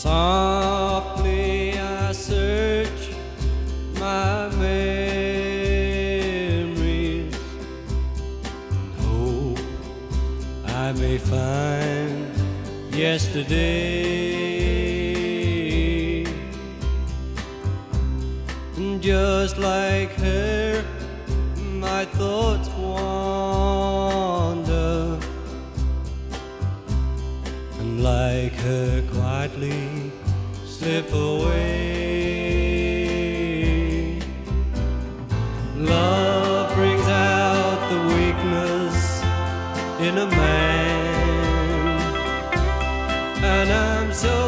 Softly I search my memories, hope I may find yesterday. And just like her, my thoughts wander, and like her quietly slip away. Love brings out the weakness in a man, and I'm so